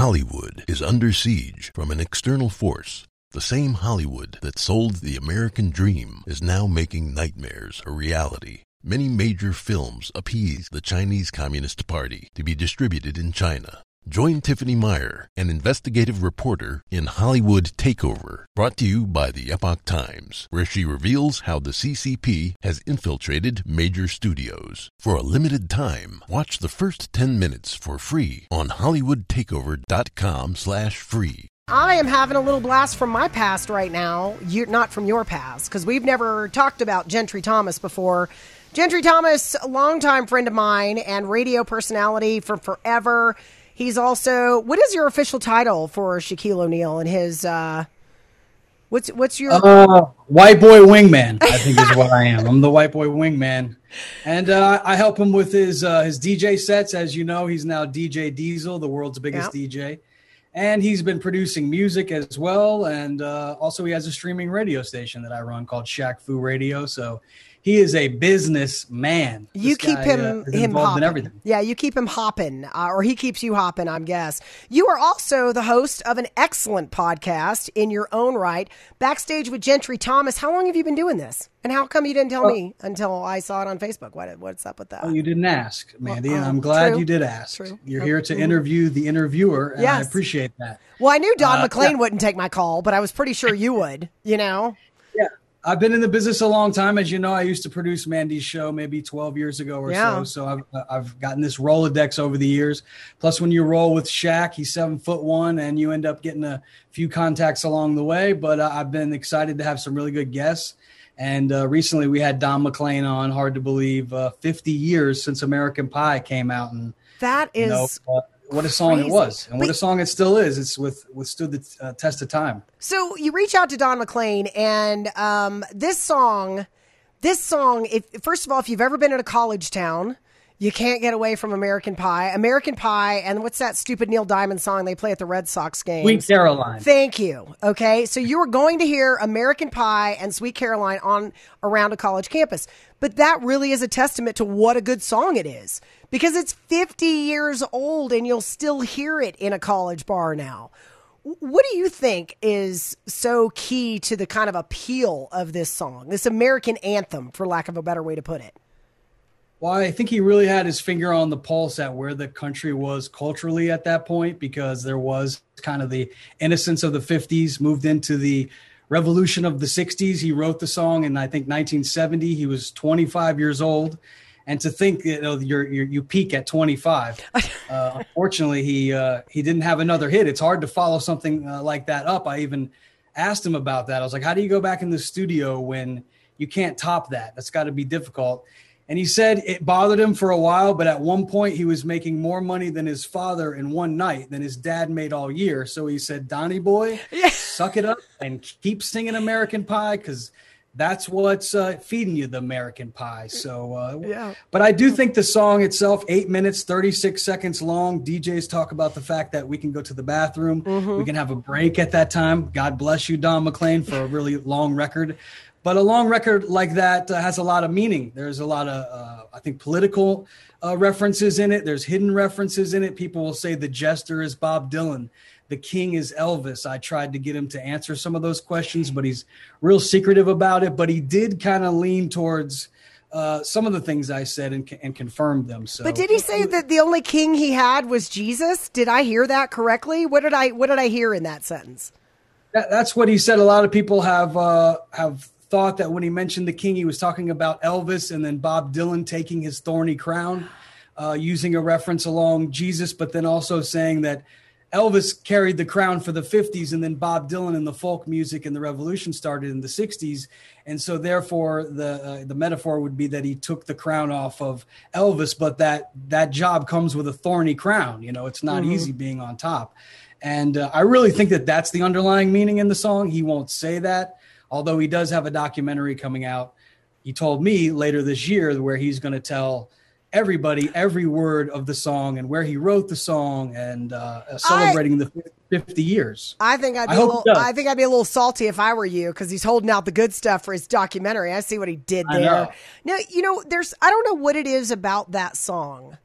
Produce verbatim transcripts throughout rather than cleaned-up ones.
Hollywood is under siege from an external force. The same Hollywood that sold the American dream is now making nightmares a reality. Many major films appease the Chinese Communist Party to be distributed in China. Join Tiffany Meyer, an investigative reporter, in Hollywood Takeover, brought to you by the Epoch Times, where she reveals how the C C P has infiltrated major studios. For a limited time, watch the first ten minutes for free on hollywood takeover dot com slash free. I am having a little blast from my past right now, you, not from your past, because we've never talked about Gentry Thomas before. Gentry Thomas, a longtime friend of mine and radio personality from forever. He's also, what is your official title for Shaquille O'Neal and his, uh, what's what's your... Uh, white boy wingman, I think is what I am. I'm the white boy wingman. And uh, I help him with his uh, his D J sets. As you know, he's now D J Diesel, the world's biggest yep. D J. And he's been producing music as well. And uh, also he has a streaming radio station that I run called Shaq Fu Radio. So he is a business man. You this keep guy, him, uh, him involved hopping. in everything. Yeah, you keep him hopping, uh, or he keeps you hopping, I guess. You are also the host of an excellent podcast in your own right, Backstage with Gentry Thomas. How long have you been doing this? And how come you didn't tell oh. me until I saw it on Facebook? What, what's up with that? Oh, you didn't ask, Mandy, well, and uh, I'm glad true. you did ask. True. You're oh, here to mm-hmm. interview the interviewer, and yes. I appreciate that. Well, I knew Don uh, McLean yeah. wouldn't take my call, but I was pretty sure you would, you know? Yeah. I've been in the business a long time. As you know, I used to produce Mandy's show maybe twelve years ago or yeah. so. So I've, I've gotten this Rolodex over the years. Plus, when you roll with Shaq, he's seven foot one, and you end up getting a few contacts along the way. But uh, I've been excited to have some really good guests. And uh, recently we had Don McLean on, hard to believe, uh, fifty years since American Pie came out. And that is... You know, uh, what a song crazy. it was, and but, what a song it still is. It's with withstood the uh, test of time. So you reach out to Don McLean, and um, this song, this song. If first of all, if you've ever been in a college town, you can't get away from American Pie. American Pie, and what's that stupid Neil Diamond song they play at the Red Sox games? Sweet Caroline. Thank you. Okay, so you are going to hear American Pie and Sweet Caroline on around a college campus, but that really is a testament to what a good song it is. Because it's fifty years old and you'll still hear it in a college bar now. What do you think is so key to the kind of appeal of this song, this American anthem, for lack of a better way to put it? Well, I think he really had his finger on the pulse at where the country was culturally at that point, because there was kind of the innocence of the fifties moved into the revolution of the sixties. He wrote the song in, I think, nineteen seventy. He was twenty-five years old. And to think, you know, you're, you're, you peak at twenty-five. Uh, unfortunately, he uh, he didn't have another hit. It's hard to follow something uh, like that up. I even asked him about that. I was like, how do you go back in the studio when you can't top that? That's got to be difficult. And he said it bothered him for a while, but at one point he was making more money than his father in one night than his dad made all year. So he said, Donnie boy, yeah. suck it up and keep singing American Pie, because that's what's uh, feeding you the American Pie. So, uh, yeah. But I do think the song itself, eight minutes, thirty-six seconds long. D Js talk about the fact that we can go to the bathroom. Mm-hmm. We can have a break at that time. God bless you, Don McLean, for a really long record. But a long record like that uh, has a lot of meaning. There's a lot of, uh, I think, political uh, references in it. There's hidden references in it. People will say the jester is Bob Dylan. The king is Elvis. I tried to get him to answer some of those questions, but he's real secretive about it. But he did kind of lean towards uh, some of the things I said and, and confirmed them. So, but did he say that the only king he had was Jesus? Did I hear that correctly? What did I What did I hear in that sentence? That, that's what he said. A lot of people have uh, have thought that when he mentioned the king, he was talking about Elvis and then Bob Dylan taking his thorny crown, uh, using a reference along Jesus, but then also saying that Elvis carried the crown for the fifties, and then Bob Dylan and the folk music and the revolution started in the sixties. And so therefore the uh, the metaphor would be that he took the crown off of Elvis, but that that job comes with a thorny crown. You know, it's not mm-hmm. easy being on top. And uh, I really think that that's the underlying meaning in the song. He won't say that, although he does have a documentary coming out. He told me later this year where he's going to tell everybody every word of the song and where he wrote the song, and uh, celebrating I, the fifty years. I think I'd be I, a hope little, I think I'd be a little salty if I were you, because he's holding out the good stuff for his documentary. I see what he did there. I know. Now, you know, there's I don't know what it is about that song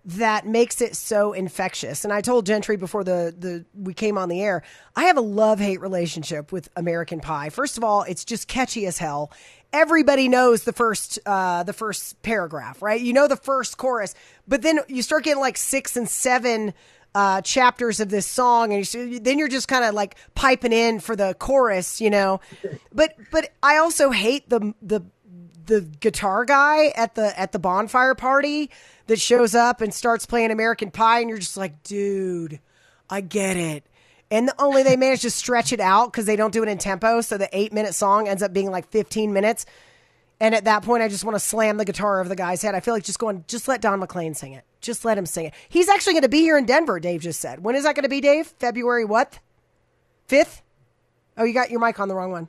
that makes it so infectious. And I told Gentry before the, the we came on the air, I have a love-hate relationship with American Pie. First of all, it's just catchy as hell. Everybody knows the first uh, the first paragraph, right? You know the first chorus, but then you start getting like six and seven uh, chapters of this song, and you, then you're just kind of like piping in for the chorus, you know. But but I also hate the the the guitar guy at the at the bonfire party that shows up and starts playing American Pie, and you're just like, dude, I get it. And only they manage to stretch it out because they don't do it in tempo, so the eight-minute song ends up being like fifteen minutes. And at that point, I just want to slam the guitar over the guy's head. I feel like just going, just let Don McLean sing it. Just let him sing it. He's actually going to be here in Denver, Dave just said. When is that going to be, Dave? February what? fifth? Oh, you got your mic on the wrong one.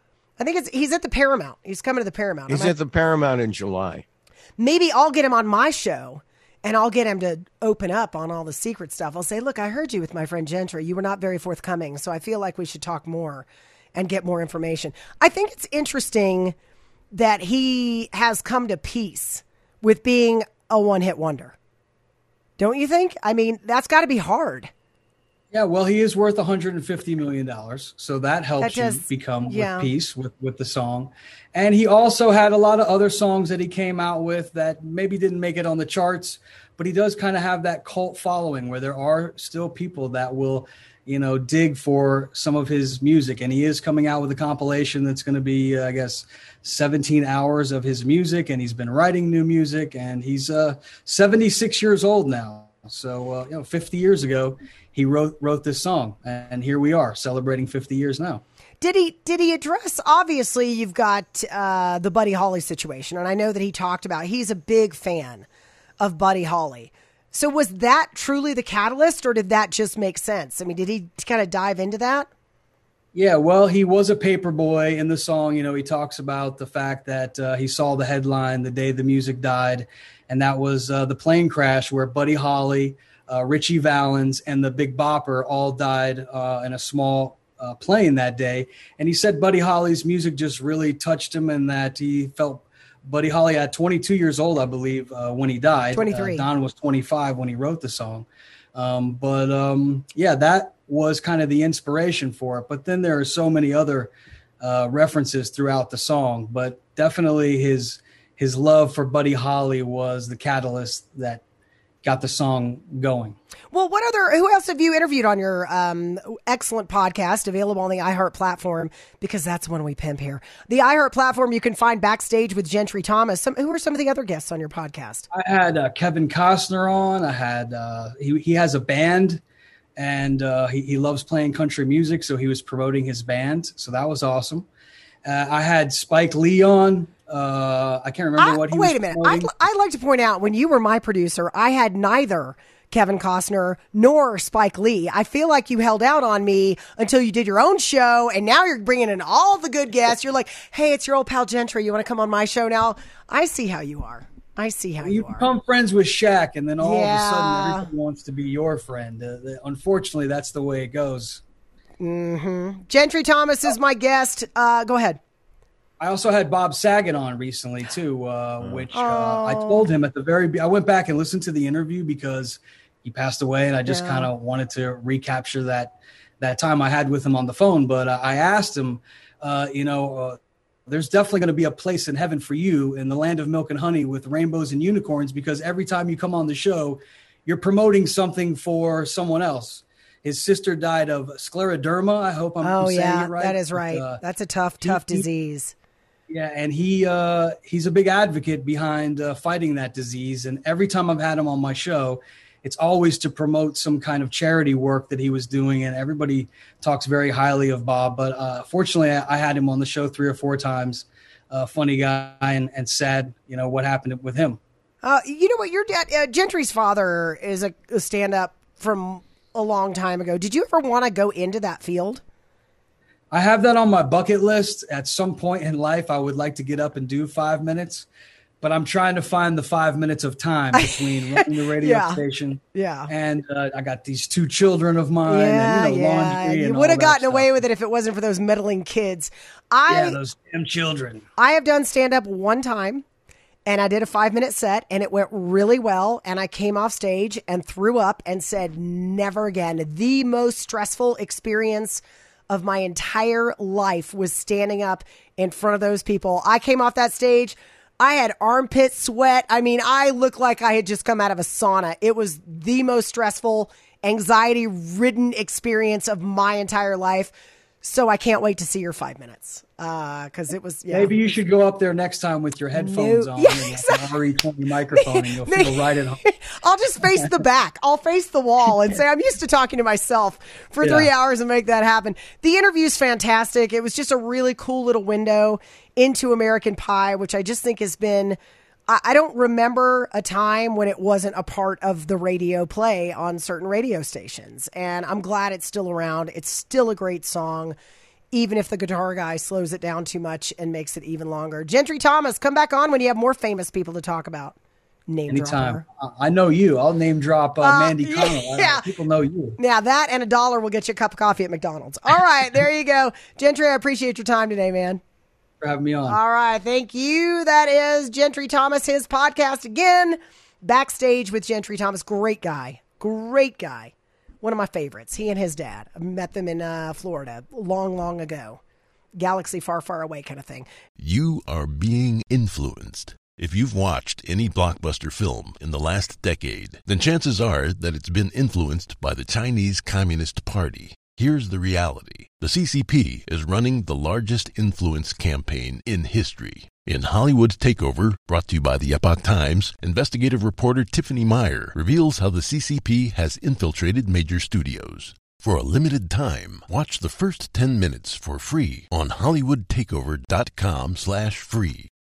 I think it's he's at the Paramount. He's coming to the Paramount. He's Am I- at the Paramount in July. Maybe I'll get him on my show, and I'll get him to open up on all the secret stuff. I'll say, look, I heard you with my friend Gentry. You were not very forthcoming, so I feel like we should talk more and get more information. I think it's interesting that he has come to peace with being a one-hit wonder. Don't you think? I mean, that's got to be hard. Yeah, well, he is worth one hundred fifty million dollars, so that helps That does- you become yeah. with peace with, with the song. And he also had a lot of other songs that he came out with that maybe didn't make it on the charts, but he does kind of have that cult following where there are still people that will, you know, dig for some of his music. And he is coming out with a compilation that's going to be, uh, I guess, seventeen hours of his music, and he's been writing new music, and he's uh, seventy-six years old now. So, uh, you know, fifty years ago, he wrote wrote this song, and here we are celebrating fifty years now. Did he did he address, obviously, you've got uh, the Buddy Holly situation, and I know that he talked about, he's a big fan of Buddy Holly. So was that truly the catalyst, or did that just make sense? I mean, did he kind of dive into that? Yeah, well, he was a paper boy in the song. You know, he talks about the fact that uh, he saw the headline the day the music died, and that was uh, the plane crash where Buddy Holly, uh, Richie Valens, and the Big Bopper all died uh, in a small uh, plane that day. And he said Buddy Holly's music just really touched him, and that he felt Buddy Holly at twenty-two years old, I believe, uh, when he died. twenty-three. Uh, Don was twenty-five when he wrote the song. Um, but um, yeah, that was kind of the inspiration for it. But then there are so many other uh, references throughout the song. But definitely his his love for Buddy Holly was the catalyst that got the song going. Well, what other, who else have you interviewed on your um, excellent podcast available on the iHeart platform? Because that's when we pimp here. The iHeart platform, you can find Backstage with Gentry Thomas. Some, who are some of the other guests on your podcast? I had uh, Kevin Costner on. I had, uh, he, he has a band, and uh, he, he loves playing country music, so he was promoting his band. So that was awesome. Uh, I had Spike Lee on. Uh, I can't remember I, what he wait was a minute. promoting. I'd, I'd like to point out, when you were my producer, I had neither Kevin Costner nor Spike Lee. I feel like you held out on me until you did your own show, and now you're bringing in all the good guests. You're like, hey, it's your old pal Gentry. You want to come on my show now? I see how you are. I see how you, You are. become friends with Shaq, and then all Yeah. of a sudden everyone wants to be your friend. Uh, the, unfortunately, that's the way it goes. Gentry Thomas is my guest. Uh, go ahead. I also had Bob Saget on recently too, uh, which uh, I told him at the very. Be- I went back and listened to the interview because he passed away, and I just Yeah. kind of wanted to recapture that that time I had with him on the phone. But uh, I asked him, uh, you know, uh, there's definitely going to be a place in heaven for you in the land of milk and honey with rainbows and unicorns, because every time you come on the show, you're promoting something for someone else. His sister died of scleroderma. I hope I'm Oh, saying yeah, it right. that is But, right. uh, That's a tough, tough he- disease. Yeah, and he uh, he's a big advocate behind uh, fighting that disease. And every time I've had him on my show, it's always to promote some kind of charity work that he was doing. And everybody talks very highly of Bob. But uh, fortunately, I, I had him on the show three or four times. Uh, funny guy, and, and sad, you know, what happened with him. Uh, you know what? Your dad, uh, Gentry's father, is a, a stand-up from a long time ago. Did you ever want to go into that field? I have that on my bucket list. At some point in life, I would like to get up and do five minutes, but I'm trying to find the five minutes of time between running the radio Yeah. station. Yeah. And uh, I got these two children of mine, Yeah, and you know, yeah. laundry. You and would have all that gotten stuff. away with it if it wasn't for those meddling kids. I Yeah, those damn children. I have done stand-up one time, And I did a five minute set and it went really well. And I came off stage and threw up and said, never again. The most stressful experience of my entire life was standing up in front of those people. I came off that stage. I had armpit sweat. I mean, I looked like I had just come out of a sauna. It was the most stressful, anxiety ridden experience of my entire life. So I can't wait to see your five minutes. Uh, cause it was, yeah. Maybe you should go up there next time with your headphones no, on yeah, and exactly. an R E twenty microphone and you'll feel right at home. I'll just face the back. I'll face the wall and say, I'm used to talking to myself for Yeah. three hours and make that happen. The interview's fantastic. It was just a really cool little window into American Pie, which I just think has been, I, I don't remember a time when it wasn't a part of the radio play on certain radio stations. And I'm glad it's still around. It's still a great song, even if the guitar guy slows it down too much and makes it even longer. Gentry Thomas, come back on when you have more famous people to talk about. Name Anytime. dropper. I know you. I'll name drop uh, Uh, Mandy yeah. Connell. I know, people know you. Now that and a dollar will get you a cup of coffee at McDonald's. All right, there you go. Gentry, I appreciate your time today, man. For having me on. All right, thank you. That is Gentry Thomas, his podcast again, Backstage with Gentry Thomas. Great guy. Great guy. One of my favorites. He and his dad. I met them in uh, Florida long, long ago. Galaxy far, far away kind of thing. You are being influenced. If you've watched any blockbuster film in the last decade, then chances are that it's been influenced by the Chinese Communist Party. Here's the reality. The C C P is running the largest influence campaign in history. In Hollywood Takeover, brought to you by the Epoch Times, investigative reporter Tiffany Meyer reveals how the C C P has infiltrated major studios. For a limited time, watch the first ten minutes for free on hollywood takeover dot com slash free.